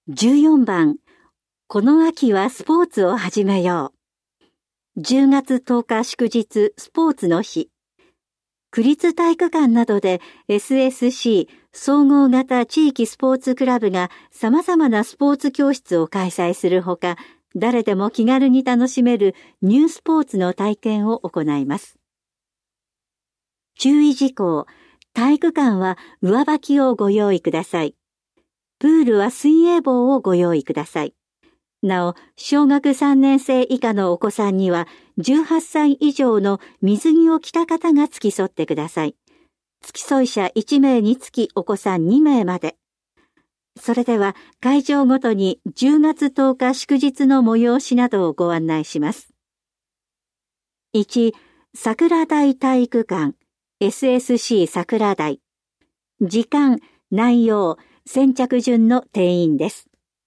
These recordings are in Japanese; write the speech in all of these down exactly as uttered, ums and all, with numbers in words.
じゅうよんばん、この秋はスポーツを始めよう。じゅうがつとおか祝日スポーツの日。区立体育館などで エスエスシー 総合型地域スポーツクラブが様々なスポーツ教室を開催するほか、誰でも気軽に楽しめるニュースポーツの体験を行います。注意事項、体育館は上履きをご用意ください。プールは水泳帽をご用意ください。なお、小学さんねん生以下のお子さんには、じゅうはっさい以上の水着を着た方が付き添ってください。付き添い者いちめいにつきお子さんにめいまで。それでは、会場ごとにじゅうがつとおか祝日の催しなどをご案内します。いち、桜台体育館、エスエスシー 桜台。時間、内容、先着順の定員です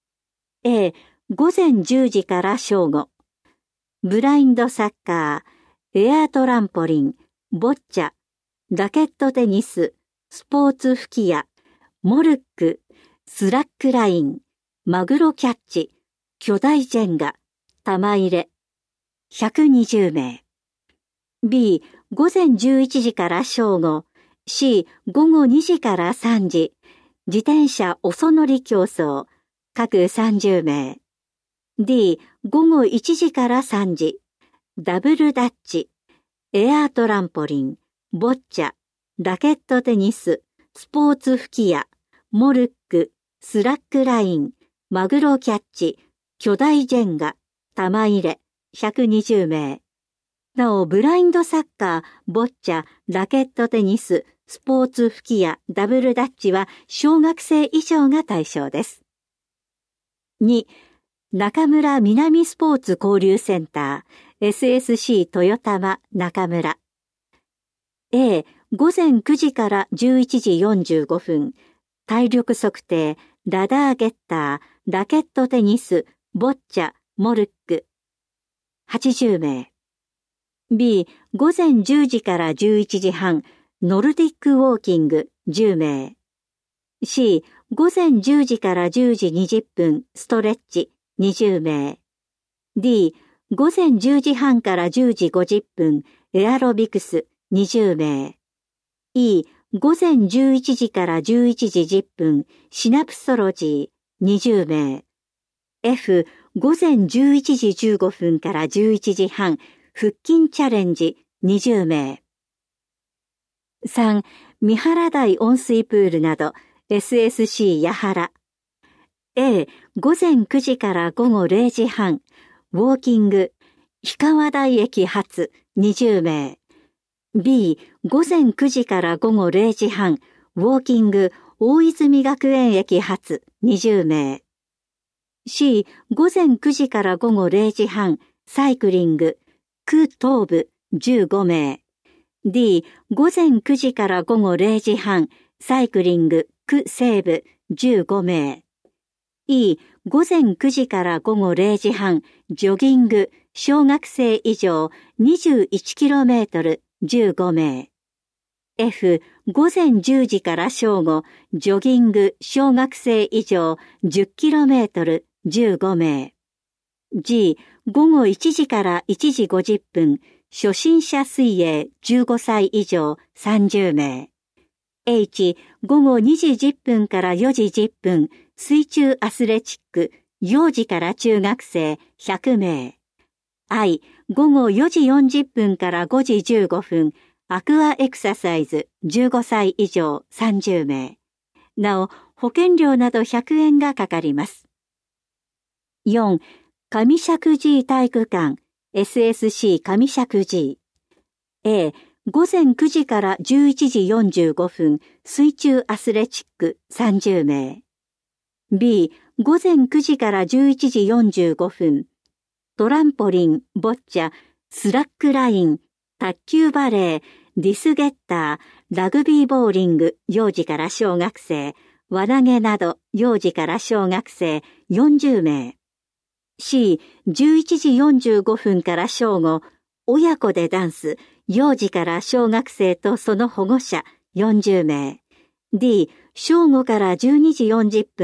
。A、ごぜんじゅうじから正午。ブラインドサッカー、エアートランポリン、ボッチャ、ラケットテニス、スポーツ吹き矢、モルック、スラックライン、マグロキャッチ、巨大ジェンガ、玉入れ、ひゃくにじゅうめい。B、ごぜんじゅういちじから正午。C、ごごにじからさんじ。自転車おそ乗り競争、各さんじゅうめい。D、ごごいちじからさんじ。ダブルダッチ、エアートランポリン、ボッチャ、ラケットテニス、スポーツ吹き矢、モルック、スラックライン、マグロキャッチ、巨大ジェンガ、玉入れ、ひゃくにじゅうめい。なお、ブラインドサッカー、ボッチャ、ラケットテニス、スポーツ吹き矢、ダブルダッチは小学生以上が対象です。に、中村南スポーツ交流センター、エスエスシー 豊玉中村。A、ごぜんくじからじゅういちじよんじゅうごふん、体力測定、ラダーゲッター、ラケットテニス、ボッチャ、モルック、はちじゅうめい。B、ごぜんじゅうじからじゅういちじはん、ノルディックウォーキングじゅうめい。C、ごぜんじゅうじからじゅうじにじゅっぷん、ストレッチにじゅうめい。D、ごぜんじゅうじはんからじゅうじごじゅっぷん、エアロビクスにじゅうめい。E、ごぜんじゅういちじからじゅういちじじゅっぷん、シナプソロジーにじゅうめい。F、ごぜんじゅういちじじゅうごふんからじゅういちじはん、腹筋チャレンジにじゅうめい。さん、三原台温水プールなど エスエスシー 八原。A、ごぜんくじからごごれいじはん、ウォーキング、氷川台駅発にじゅうめい。B、ごぜんくじからごごれいじはん、ウォーキング、大泉学園駅発にじゅうめい。C、ごぜんくじからごごれいじはん、サイクリング、区東部じゅうごめい。D、ごぜんくじからごごれいじはん、サイクリング、区西部じゅうごめい。E、ごぜんくじからごごれいじはん、ジョギング、小学生以上 にじゅういちキロメートルじゅうごめい。F、ごぜんじゅうじから正午、ジョギング、小学生以上 じゅっキロメートルじゅうごめい。G、ごごいちじからいちじごじゅっぷん、初心者水泳じゅうごさい以上さんじゅうめい。H、ごごにじじゅっぷんからよじじゅっぷん、水中アスレチック、幼児から中学生ひゃくめい。I、ごごよじよんじゅっぷんからごじじゅうごふん、アクアエクササイズじゅうごさい以上さんじゅうめい。なお、保険料などひゃくえんがかかります。よん、上石神井体育館、エスエスシー 上石神井。A、ごぜんくじからじゅういちじよんじゅうごふん、水中アスレチックさんじゅうめい。B、ごぜんくじからじゅういちじよんじゅうごふん、トランポリン、ボッチャ、スラックライン、卓球バレー、ディスゲッター、ラグビーボーリング、幼児から小学生、輪投げなど幼児から小学生よんじゅうめい。C、じゅういちじよんじゅうごふんから正午、親子でダンス、幼児から小学生とその保護者よんじゅうめい。D、正午からじゅうにじよんじゅっぷん、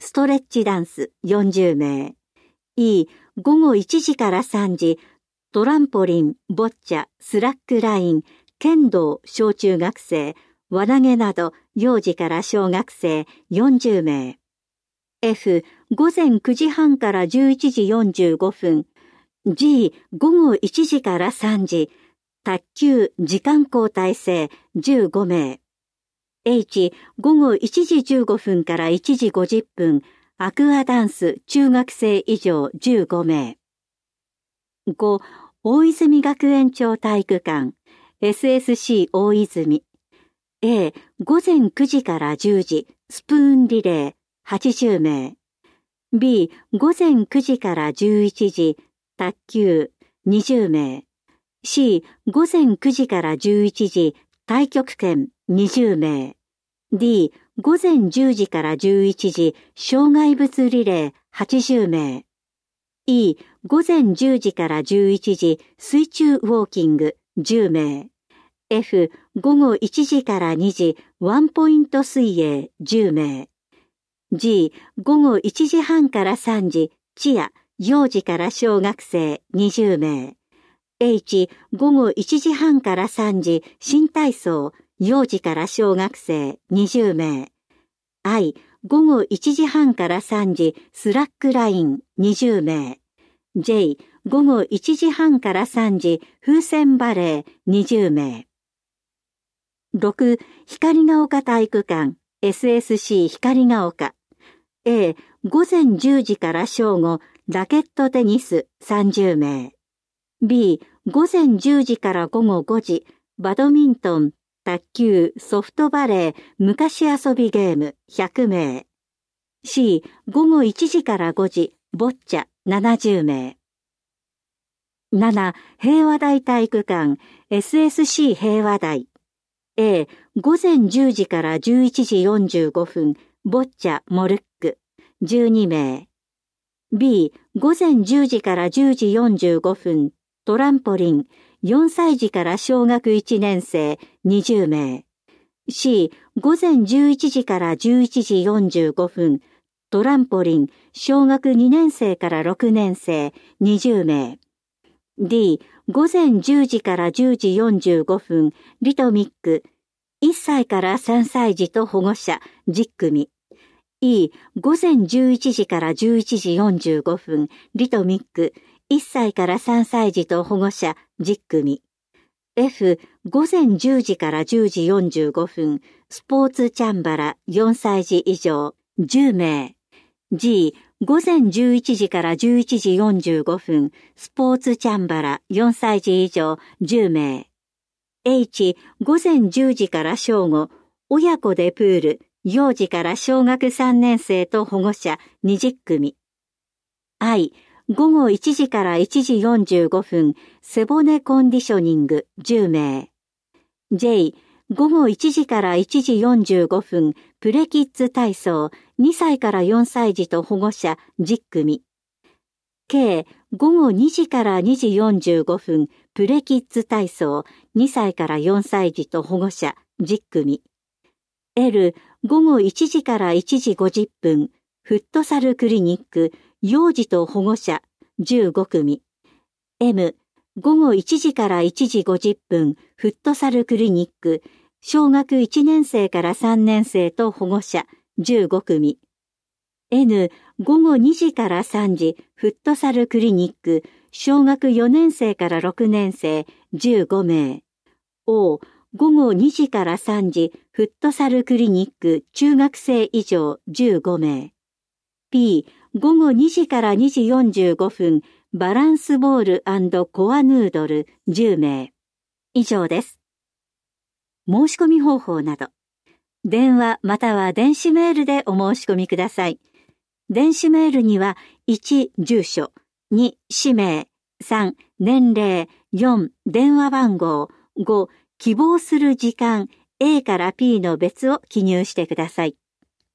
ストレッチダンスよんじゅうめい。E、午後いちじからさんじ、トランポリン、ボッチャ、スラックライン、剣道、小中学生、輪投げなど、幼児から小学生よんじゅうめい。F、午前くじはんからじゅういちじよんじゅうごふん。G、午後いちじからさんじ、卓球、時間交代制じゅうごめい。H、午後いちじじゅうごふんからいちじごじゅっぷん、アクアダンス、中学生以上じゅうごめい。ご、大泉学園町体育館、エスエスシー 大泉。A、午前くじからじゅうじ、スプーンリレーはちじゅうめい。B、午前くじからじゅういちじ、卓球にじゅうめい。C、午前くじからじゅういちじ、太極拳にじゅうめい。D、午前じゅうじからじゅういちじ、障害物リレーはちじゅうめい。E、午前じゅうじからじゅういちじ、水中ウォーキングじゅうめい。F、午後いちじからにじ、ワンポイント水泳じゅうめい。G、午後いちじはんからさんじ、チア、幼児から小学生にじゅうめい。H、午後いちじはんからさんじ、新体操、幼児から小学生にじゅうめい。I、午後いちじはんからさんじ、スラックラインにじゅうめい。J、午後いちじはんからさんじ、風船バレーにじゅうめい。ろく、光が丘体育館、エスエスシー 光が丘。A、午前じゅうじから正午、ラケットテニスさんじゅうめい。B、午前じゅうじから午後ごじ、バドミントン、卓球、ソフトバレー、昔遊びゲームひゃくめい。C、午後いちじからごじ、ボッチャななじゅうめい。なな、平和台体育館、エスエスシー 平和台。A、午前じゅうじからじゅういちじよんじゅうごふん、ボッチャモルックじゅうにめい。B、午前じゅうじからじゅうじよんじゅうごふん、トランポリン、よんさいじから小学いちねんせいにじゅうめい。C、午前じゅういちじからじゅういちじよんじゅうごふん、トランポリン、小学にねんせいからろくねんせいにじゅうめい。D、午前じゅうじからじゅうじよんじゅうごふん、リトミック、いっさいからさんさいじと保護者じゅっくみ。E、午前じゅういちじからじゅういちじよんじゅうごふん、リトミック、いっさいからさんさいじと保護者じゅっくみ。F、午前じゅうじからじゅうじよんじゅうごふん、スポーツチャンバラよんさいじ以上じゅうめい。G、午前じゅういちじからじゅういちじよんじゅうごふん、スポーツチャンバラよんさいじ以上じゅうめい。H、午前じゅうじから正午、親子でプール、幼児から小学さんねんせいと保護者にじゅっくみ。I、午後いちじからいちじよんじゅうごふん、背骨コンディショニングじゅうめい。J、午後いちじからいちじよんじゅうごふん、プレキッズ体操、にさいからよんさいじと保護者じゅっくみ。K、午後にじからにじよんじゅうごふん、プレキッズ体操、にさいからよんさいじと保護者じゅっくみ。L、午後いちじからいちじごじゅっぷん、フットサルクリニック、幼児と保護者じゅうごくみ。M、午後いちじからいちじごじゅっぷん、フットサルクリニック、小学いちねんせいからさんねんせいと保護者じゅうごくみ。N、午後にじからさんじ、フットサルクリニック、小学よねんせいからろくねんせいじゅうごめい。O、午後にじからさんじ、フットサルクリニック、中学生以上じゅうごめい。P、午後にじからにじよんじゅうごふん、バランスボール&コアヌードルじゅうめい。以上です。申し込み方法など、電話または電子メールでお申し込みください。電子メールには、いち、住所、に、氏名、さん、年齢、よん、電話番号、ご、希望する時間 A から P の別を記入してください。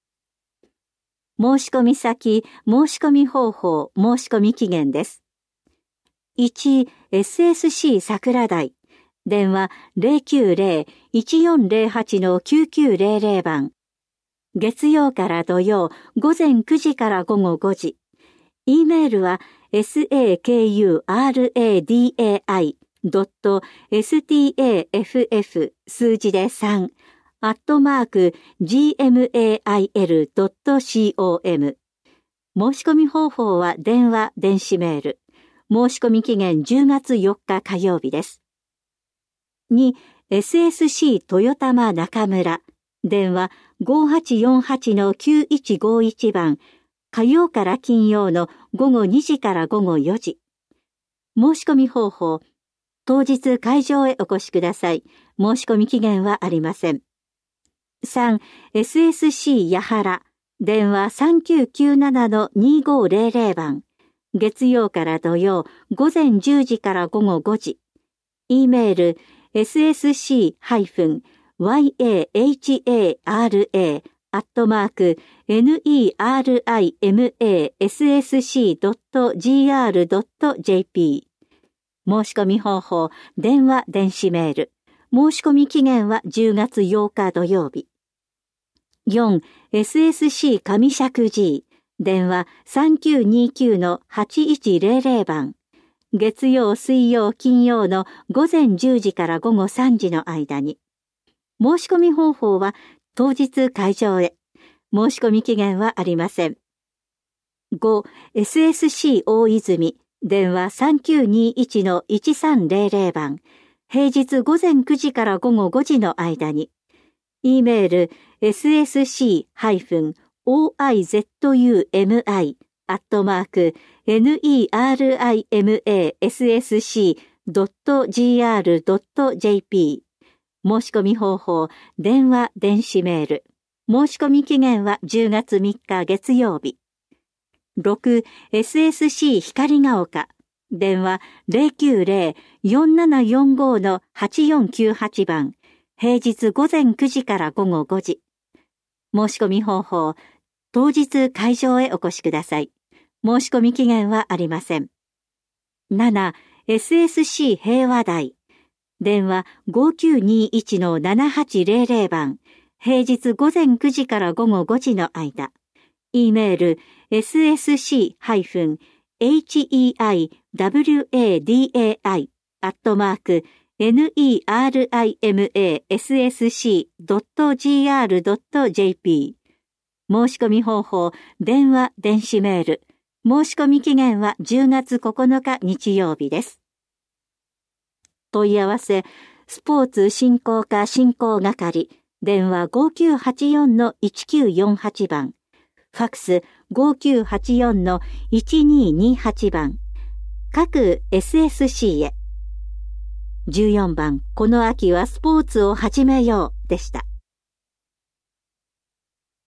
申し込み先、申し込み方法、申し込み期限です。いち、エスエスシー 桜台。電話 ゼロきゅうゼロ いちよんゼロはち きゅうきゅうゼロゼロ 番。 月曜から土曜、午前くじから午後ごじ。E メールは サクラダイ ドット スタッフ 数字でさん、アットマーク ジーエムエーアイエル ドット コム。申し込み方法は電話、電子メール。申し込み期限じゅうがつよっか火曜日です。に、エスエスシー 豊玉中村。電話 ごはちよんはちのきゅういちごいち 番。火曜から金曜の午後にじから午後よじ。申し込み方法。当日会場へお越しください。申し込み期限はありません。さん、エスエスシー 八原。電話 さんきゅうきゅうななのにごゼロゼロ 番。月曜から土曜、午前じゅうじから午後ごじ。E メール、エスエスシー ワイエーエイチエーアールエー アットマーク、ネルマエスエスシー ドット ジーアール ドット ジェーピー。申し込み方法、電話、電子メール。申し込み期限はじゅうがつようか土曜日。よん、エスエスシー 上石寺。電話 さんきゅうにきゅうのはちいちゼロゼロ 番。月曜、水曜、金曜の午前じゅうじから午後さんじの間に。申し込み方法は当日会場へ。申し込み期限はありません。ご、エスエスシー 大泉。電話 さんきゅうにいちのいちさんゼロゼロ 番。平日午前くじから午後ごじの間に。E メール エスエスシー オーアイゼットユーエムアイ アットマーク ネルマエスエスシー ドット ジーアール ドット ジェーピー。申し込み方法、電話、電子メール。申し込み期限はじゅうがつみっか月曜日。ろく、エスエスシー 光が丘。電話 ゼロきゅうゼロ よんななよんごのはちよんきゅうはち 番。平日午前くじから午後ごじ。申し込み方法、当日会場へお越しください。申し込み期限はありません。なな、エスエスシー 平和台。電話ごきゅうにいちのななはちゼロゼロ 番。平日午前くじから午後ごじの間。E メール エスエスシー ヘイワイダブリューエーディーエーアイ アットマーク ネルマエスエスシー ドット ジーアール ドット ジェーピー。申し込み方法、電話、電子メール。申し込み期限はじゅうがつここのか日曜日です。問い合わせ、スポーツ振興課振興係。電話ごきゅうはちよんのいちきゅうよんはち 番。ファックスごきゅうはちよんのいちににはち 番。各 エスエスシー へ。じゅうよんばん、この秋はスポーツを始めようでした。